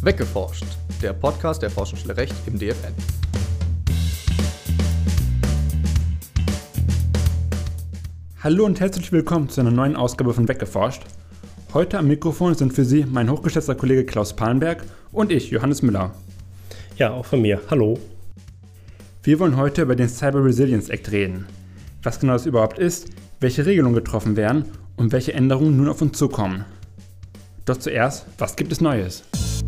Weggeforscht, der Podcast der Forschungsstelle Recht im DFN. Hallo und herzlich willkommen zu einer neuen Ausgabe von Weggeforscht. Heute am Mikrofon sind für Sie mein hochgeschätzter Kollege Klaus Palenberg und ich, Johannes Müller. Ja, auch von mir. Hallo. Wir wollen heute über den Cyber Resilience Act reden. Was genau das überhaupt ist, welche Regelungen getroffen werden und welche Änderungen nun auf uns zukommen. Doch zuerst, was gibt es Neues?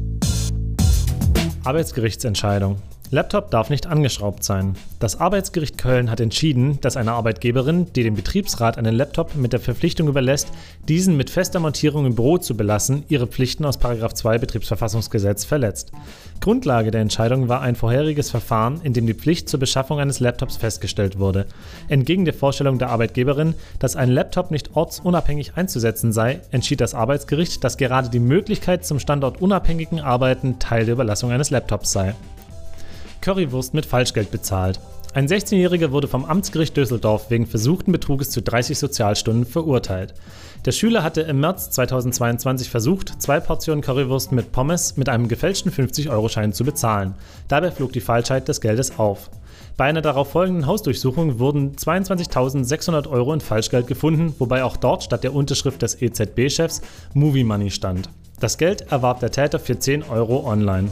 Arbeitsgerichtsentscheidung. Laptop darf nicht angeschraubt sein. Das Arbeitsgericht Köln hat entschieden, dass eine Arbeitgeberin, die dem Betriebsrat einen Laptop mit der Verpflichtung überlässt, diesen mit fester Montierung im Büro zu belassen, ihre Pflichten aus § 2 Betriebsverfassungsgesetz verletzt. Grundlage der Entscheidung war ein vorheriges Verfahren, in dem die Pflicht zur Beschaffung eines Laptops festgestellt wurde. Entgegen der Vorstellung der Arbeitgeberin, dass ein Laptop nicht ortsunabhängig einzusetzen sei, entschied das Arbeitsgericht, dass gerade die Möglichkeit zum standortunabhängigen Arbeiten Teil der Überlassung eines Laptops sei. Currywurst mit Falschgeld bezahlt. Ein 16-Jähriger wurde vom Amtsgericht Düsseldorf wegen versuchten Betruges zu 30 Sozialstunden verurteilt. Der Schüler hatte im März 2022 versucht, 2 Portionen Currywurst mit Pommes mit einem gefälschten 50-Euro-Schein zu bezahlen. Dabei flog die Falschheit des Geldes auf. Bei einer darauf folgenden Hausdurchsuchung wurden 22.600 Euro in Falschgeld gefunden, wobei auch dort statt der Unterschrift des EZB-Chefs Movie Money stand. Das Geld erwarb der Täter für 10 Euro online.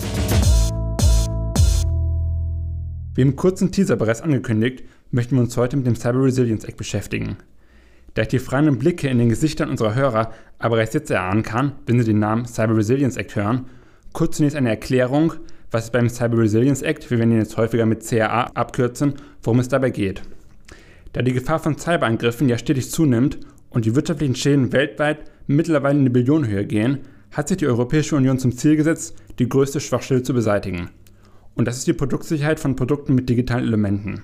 Wie im kurzen Teaser bereits angekündigt, möchten wir uns heute mit dem Cyber Resilience Act beschäftigen. Da ich die fragenden Blicke in den Gesichtern unserer Hörer aber bereits jetzt erahnen kann, wenn sie den Namen Cyber Resilience Act hören, kurz zunächst eine Erklärung, was es beim Cyber Resilience Act, wir werden ihn jetzt häufiger mit CRA abkürzen, worum es dabei geht. Da die Gefahr von Cyberangriffen ja stetig zunimmt und die wirtschaftlichen Schäden weltweit mittlerweile in die Billionenhöhe gehen, hat sich die Europäische Union zum Ziel gesetzt, die größte Schwachstelle zu beseitigen. Und das ist die Produktsicherheit von Produkten mit digitalen Elementen.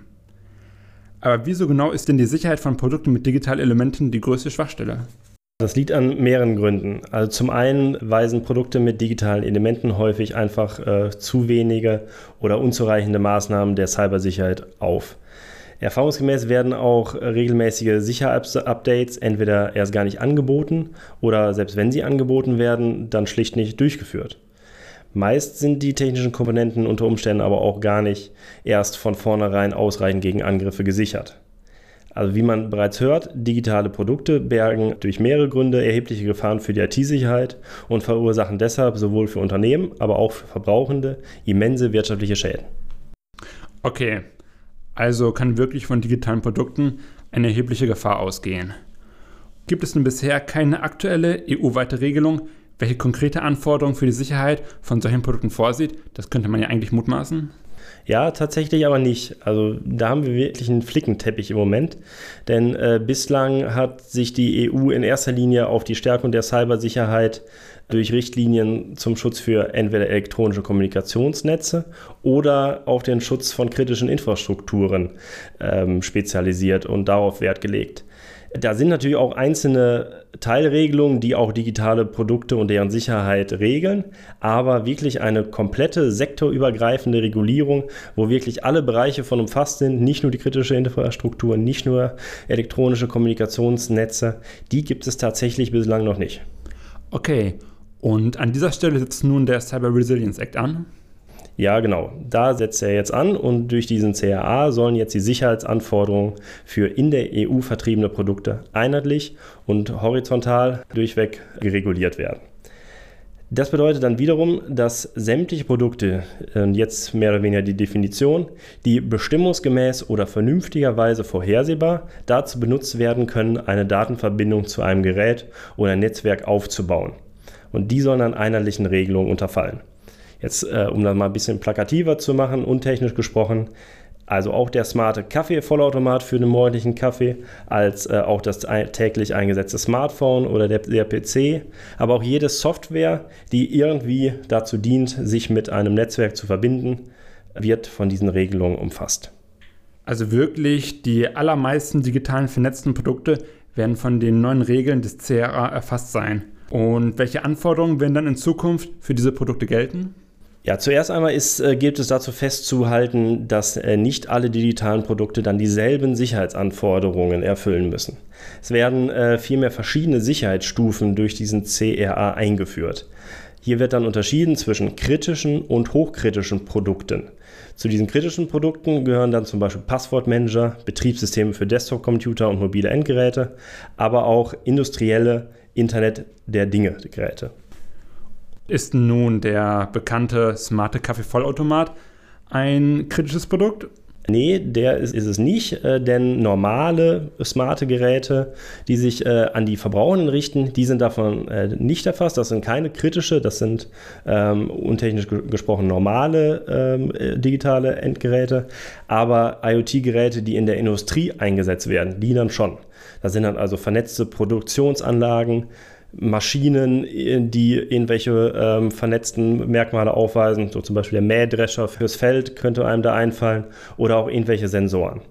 Aber wieso genau ist denn die Sicherheit von Produkten mit digitalen Elementen die größte Schwachstelle? Das liegt an mehreren Gründen. Also zum einen weisen Produkte mit digitalen Elementen häufig einfach zu wenige oder unzureichende Maßnahmen der Cybersicherheit auf. Erfahrungsgemäß werden auch regelmäßige Sicherheitsupdates entweder erst gar nicht angeboten oder selbst wenn sie angeboten werden, dann schlicht nicht durchgeführt. Meist sind die technischen Komponenten unter Umständen aber auch gar nicht erst von vornherein ausreichend gegen Angriffe gesichert. Also wie man bereits hört, digitale Produkte bergen durch mehrere Gründe erhebliche Gefahren für die IT-Sicherheit und verursachen deshalb sowohl für Unternehmen, aber auch für Verbrauchende immense wirtschaftliche Schäden. Okay, also kann wirklich von digitalen Produkten eine erhebliche Gefahr ausgehen. Gibt es denn bisher keine aktuelle EU-weite Regelung, welche konkrete Anforderungen für die Sicherheit von solchen Produkten vorsieht? Das könnte man ja eigentlich mutmaßen. Ja, tatsächlich aber nicht. Also da haben wir wirklich einen Flickenteppich im Moment. Denn bislang hat sich die EU in erster Linie auf die Stärkung der Cybersicherheit durch Richtlinien zum Schutz für entweder elektronische Kommunikationsnetze oder auch den Schutz von kritischen Infrastrukturen spezialisiert und darauf Wert gelegt. Da sind natürlich auch einzelne Teilregelungen, die auch digitale Produkte und deren Sicherheit regeln, aber wirklich eine komplette sektorübergreifende Regulierung, wo wirklich alle Bereiche von umfasst sind, nicht nur die kritische Infrastruktur, nicht nur elektronische Kommunikationsnetze, die gibt es tatsächlich bislang noch nicht. Okay, und an dieser Stelle setzt nun der Cyber Resilience Act an? Ja, genau. Da setzt er jetzt an und durch diesen CRA sollen jetzt die Sicherheitsanforderungen für in der EU vertriebene Produkte einheitlich und horizontal durchweg gereguliert werden. Das bedeutet dann wiederum, dass sämtliche Produkte, jetzt mehr oder weniger die Definition, die bestimmungsgemäß oder vernünftigerweise vorhersehbar dazu benutzt werden können, eine Datenverbindung zu einem Gerät oder ein Netzwerk aufzubauen. Und die sollen dann einheitlichen Regelungen unterfallen. Jetzt, um das mal ein bisschen plakativer zu machen, untechnisch gesprochen, also auch der smarte Kaffee-Vollautomat für den morgendlichen Kaffee, als auch das täglich eingesetzte Smartphone oder der PC, aber auch jede Software, die irgendwie dazu dient, sich mit einem Netzwerk zu verbinden, wird von diesen Regelungen umfasst. Also wirklich, die allermeisten digitalen vernetzten Produkte werden von den neuen Regeln des CRA erfasst sein. Und welche Anforderungen werden dann in Zukunft für diese Produkte gelten? Ja, zuerst einmal gilt es dazu festzuhalten, dass nicht alle digitalen Produkte dann dieselben Sicherheitsanforderungen erfüllen müssen. Es werden vielmehr verschiedene Sicherheitsstufen durch diesen CRA eingeführt. Hier wird dann unterschieden zwischen kritischen und hochkritischen Produkten. Zu diesen kritischen Produkten gehören dann zum Beispiel Passwortmanager, Betriebssysteme für Desktop-Computer und mobile Endgeräte, aber auch industrielle Internet der Dinge-Geräte. Ist nun der bekannte smarte Kaffeevollautomat ein kritisches Produkt? Nee, der ist es nicht, denn normale, smarte Geräte, die sich an die Verbraucherinnen richten, die sind davon nicht erfasst. Das sind keine kritische, das sind untechnisch gesprochen normale digitale Endgeräte, aber IoT-Geräte, die in der Industrie eingesetzt werden, die dann schon. Das sind dann also vernetzte Produktionsanlagen, Maschinen, die irgendwelche vernetzten Merkmale aufweisen, so zum Beispiel der Mähdrescher fürs Feld könnte einem da einfallen oder auch irgendwelche Sensoren.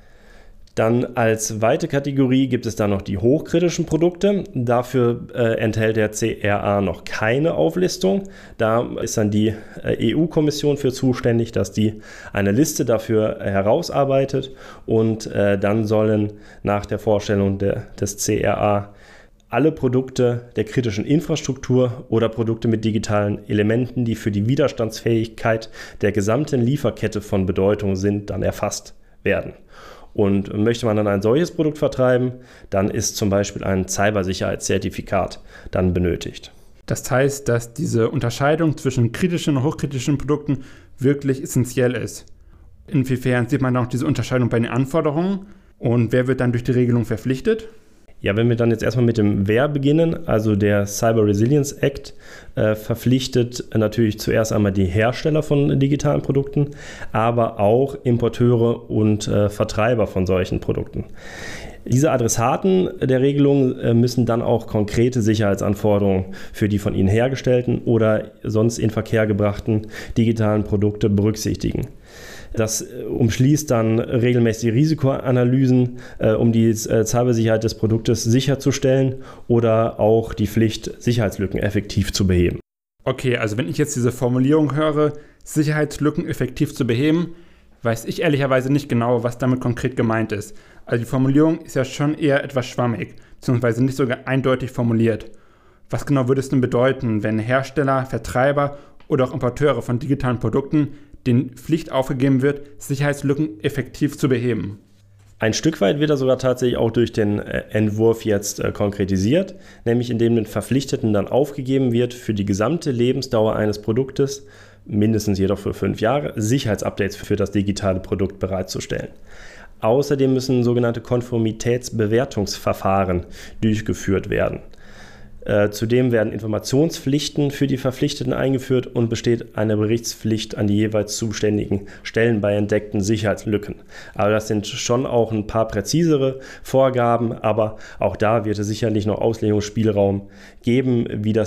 Dann als zweite Kategorie gibt es dann noch die hochkritischen Produkte. Dafür enthält der CRA noch keine Auflistung. Da ist dann die EU-Kommission für zuständig, dass die eine Liste dafür herausarbeitet und dann sollen nach der Vorstellung des CRA alle Produkte der kritischen Infrastruktur oder Produkte mit digitalen Elementen, die für die Widerstandsfähigkeit der gesamten Lieferkette von Bedeutung sind, dann erfasst werden. Und möchte man dann ein solches Produkt vertreiben, dann ist zum Beispiel ein Cybersicherheitszertifikat dann benötigt. Das heißt, dass diese Unterscheidung zwischen kritischen und hochkritischen Produkten wirklich essentiell ist. Inwiefern sieht man auch diese Unterscheidung bei den Anforderungen und wer wird dann durch die Regelung verpflichtet? Ja, wenn wir dann jetzt erstmal mit dem Wer beginnen, also der Cyber Resilience Act verpflichtet natürlich zuerst einmal die Hersteller von digitalen Produkten, aber auch Importeure und Vertreiber von solchen Produkten. Diese Adressaten der Regelung müssen dann auch konkrete Sicherheitsanforderungen für die von ihnen hergestellten oder sonst in Verkehr gebrachten digitalen Produkte berücksichtigen. Das umschließt dann regelmäßige Risikoanalysen, um die Cybersicherheit des Produktes sicherzustellen oder auch die Pflicht, Sicherheitslücken effektiv zu beheben. Okay, also wenn ich jetzt diese Formulierung höre, Sicherheitslücken effektiv zu beheben, weiß ich ehrlicherweise nicht genau, was damit konkret gemeint ist. Also die Formulierung ist ja schon eher etwas schwammig, beziehungsweise nicht sogar eindeutig formuliert. Was genau würde es denn bedeuten, wenn Hersteller, Vertreiber oder auch Importeure von digitalen Produkten den Pflicht aufgegeben wird, Sicherheitslücken effektiv zu beheben? Ein Stück weit wird er sogar tatsächlich auch durch den Entwurf jetzt konkretisiert, nämlich indem den Verpflichteten dann aufgegeben wird, für die gesamte Lebensdauer eines Produktes, mindestens jedoch für 5 Jahre, Sicherheitsupdates für das digitale Produkt bereitzustellen. Außerdem müssen sogenannte Konformitätsbewertungsverfahren durchgeführt werden. Zudem werden Informationspflichten für die Verpflichteten eingeführt und besteht eine Berichtspflicht an die jeweils zuständigen Stellen bei entdeckten Sicherheitslücken. Aber das sind schon auch ein paar präzisere Vorgaben, aber auch da wird es sicherlich noch Auslegungsspielraum geben,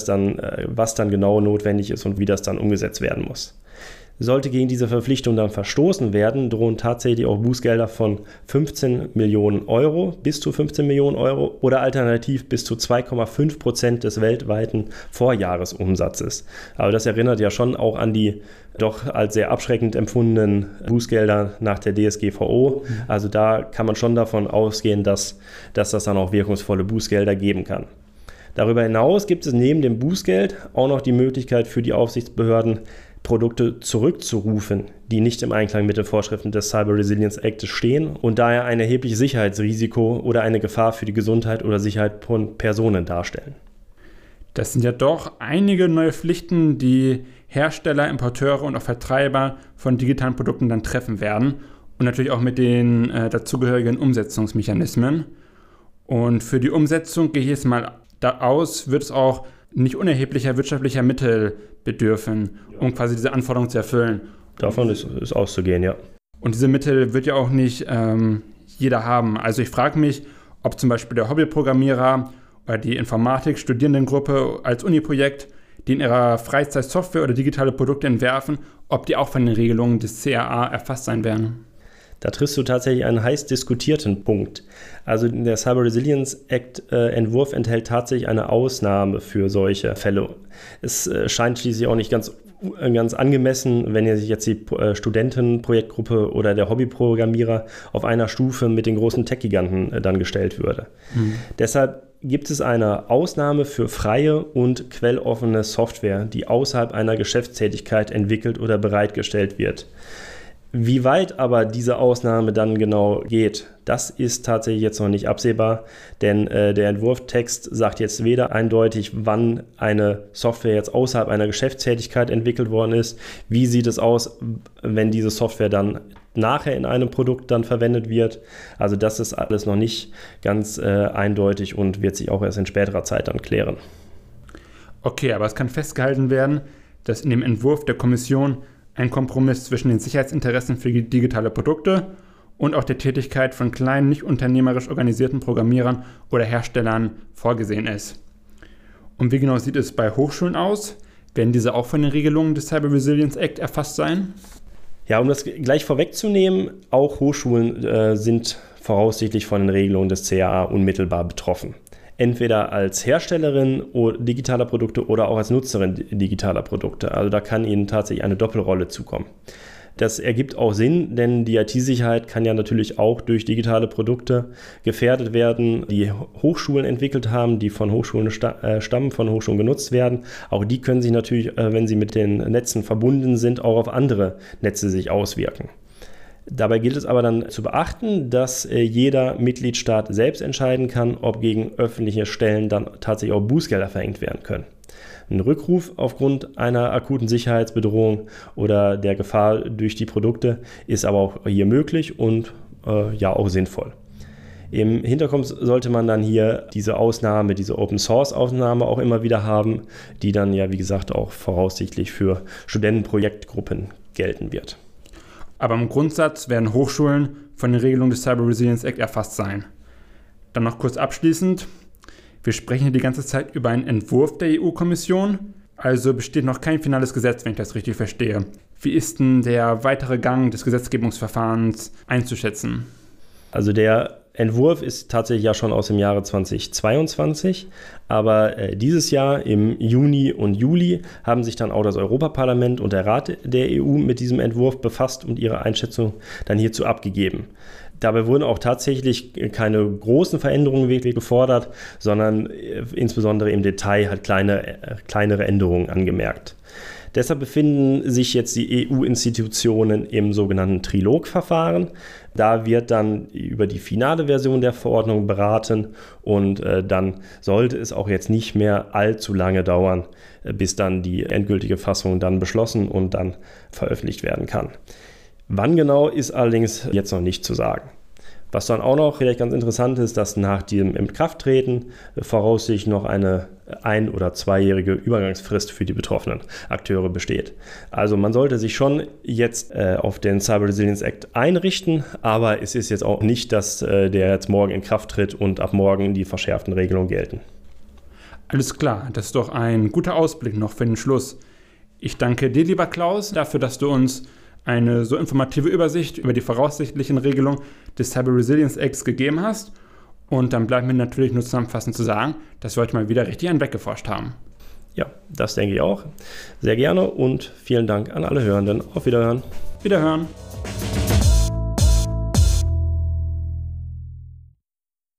was dann genau notwendig ist und wie das dann umgesetzt werden muss. Sollte gegen diese Verpflichtung dann verstoßen werden, drohen tatsächlich auch Bußgelder von 15 Millionen Euro, bis zu 15 Millionen Euro oder alternativ bis zu 2,5% des weltweiten Vorjahresumsatzes. Aber das erinnert ja schon auch an die doch als sehr abschreckend empfundenen Bußgelder nach der DSGVO. Also da kann man schon davon ausgehen, dass das dann auch wirkungsvolle Bußgelder geben kann. Darüber hinaus gibt es neben dem Bußgeld auch noch die Möglichkeit für die Aufsichtsbehörden, Produkte zurückzurufen, die nicht im Einklang mit den Vorschriften des Cyber Resilience Acts stehen und daher ein erhebliches Sicherheitsrisiko oder eine Gefahr für die Gesundheit oder Sicherheit von Personen darstellen. Das sind ja doch einige neue Pflichten, die Hersteller, Importeure und auch Vertreiber von digitalen Produkten dann treffen werden und natürlich auch mit den dazugehörigen Umsetzungsmechanismen. Und für die Umsetzung, gehe ich jetzt mal aus, wird es auch nicht unerheblicher wirtschaftlicher Mittel bedürfen, um quasi diese Anforderungen zu erfüllen. Davon ist auszugehen, ja. Und diese Mittel wird ja auch nicht jeder haben. Also ich frage mich, ob zum Beispiel der Hobbyprogrammierer oder die Informatik-Studierendengruppe als Uni-Projekt, die in ihrer Freizeit Software oder digitale Produkte entwerfen, ob die auch von den Regelungen des CRA erfasst sein werden. Da triffst du tatsächlich einen heiß diskutierten Punkt. Also der Cyber Resilience Act Entwurf enthält tatsächlich eine Ausnahme für solche Fälle. Es scheint schließlich auch nicht ganz angemessen, wenn sich jetzt die Studentenprojektgruppe oder der Hobbyprogrammierer auf einer Stufe mit den großen Tech-Giganten dann gestellt würde. Deshalb gibt es eine Ausnahme für freie und quelloffene Software, die außerhalb einer Geschäftstätigkeit entwickelt oder bereitgestellt wird. Wie weit aber diese Ausnahme dann genau geht, das ist tatsächlich jetzt noch nicht absehbar, denn der Entwurfstext sagt jetzt weder eindeutig, wann eine Software jetzt außerhalb einer Geschäftstätigkeit entwickelt worden ist, wie sieht es aus, wenn diese Software dann nachher in einem Produkt dann verwendet wird. Also das ist alles noch nicht ganz eindeutig und wird sich auch erst in späterer Zeit dann klären. Okay, aber es kann festgehalten werden, dass in dem Entwurf der Kommission ein Kompromiss zwischen den Sicherheitsinteressen für digitale Produkte und auch der Tätigkeit von kleinen, nicht unternehmerisch organisierten Programmierern oder Herstellern vorgesehen ist. Und wie genau sieht es bei Hochschulen aus? Werden diese auch von den Regelungen des Cyber Resilience Act erfasst sein? Ja, um das gleich vorwegzunehmen, auch Hochschulen sind voraussichtlich von den Regelungen des CAA unmittelbar betroffen. Entweder als Herstellerin digitaler Produkte oder auch als Nutzerin digitaler Produkte. Also da kann ihnen tatsächlich eine Doppelrolle zukommen. Das ergibt auch Sinn, denn die IT-Sicherheit kann ja natürlich auch durch digitale Produkte gefährdet werden, die Hochschulen entwickelt haben, die von Hochschulen stammen, von Hochschulen genutzt werden. Auch die können sich natürlich, wenn sie mit den Netzen verbunden sind, auch auf andere Netze sich auswirken. Dabei gilt es aber dann zu beachten, dass jeder Mitgliedstaat selbst entscheiden kann, ob gegen öffentliche Stellen dann tatsächlich auch Bußgelder verhängt werden können. Ein Rückruf aufgrund einer akuten Sicherheitsbedrohung oder der Gefahr durch die Produkte ist aber auch hier möglich und auch sinnvoll. Im Hinterkopf sollte man dann hier diese Ausnahme, diese Open-Source-Ausnahme auch immer wieder haben, die dann ja, wie gesagt, auch voraussichtlich für Studentenprojektgruppen gelten wird. Aber im Grundsatz werden Hochschulen von den Regelungen des Cyber Resilience Act erfasst sein. Dann noch kurz abschließend. Wir sprechen hier die ganze Zeit über einen Entwurf der EU-Kommission, also besteht noch kein finales Gesetz, wenn ich das richtig verstehe. Wie ist denn der weitere Gang des Gesetzgebungsverfahrens einzuschätzen? Also der Entwurf ist tatsächlich ja schon aus dem Jahre 2022, aber dieses Jahr im Juni und Juli haben sich dann auch das Europaparlament und der Rat der EU mit diesem Entwurf befasst und ihre Einschätzung dann hierzu abgegeben. Dabei wurden auch tatsächlich keine großen Veränderungen wirklich gefordert, sondern insbesondere im Detail halt kleinere Änderungen angemerkt. Deshalb befinden sich jetzt die EU-Institutionen im sogenannten Trilogverfahren. Da wird dann über die finale Version der Verordnung beraten und dann sollte es auch jetzt nicht mehr allzu lange dauern, bis dann die endgültige Fassung dann beschlossen und dann veröffentlicht werden kann. Wann genau ist allerdings jetzt noch nicht zu sagen. Was dann auch noch vielleicht ganz interessant ist, dass nach dem Inkrafttreten voraussichtlich noch eine 1- oder 2-jährige Übergangsfrist für die betroffenen Akteure besteht. Also man sollte sich schon jetzt auf den Cyber Resilience Act einrichten, aber es ist jetzt auch nicht, dass der jetzt morgen in Kraft tritt und ab morgen die verschärften Regelungen gelten. Alles klar, das ist doch ein guter Ausblick noch für den Schluss. Ich danke dir, lieber Klaus, dafür, dass du uns eine so informative Übersicht über die voraussichtlichen Regelungen des Cyber Resilience Acts gegeben hast. Und dann bleibt mir natürlich nur zusammenfassend zu sagen, dass wir heute mal wieder richtig einen weggeforscht haben. Ja, das denke ich auch. Sehr gerne und vielen Dank an alle Hörenden. Auf Wiederhören. Wiederhören.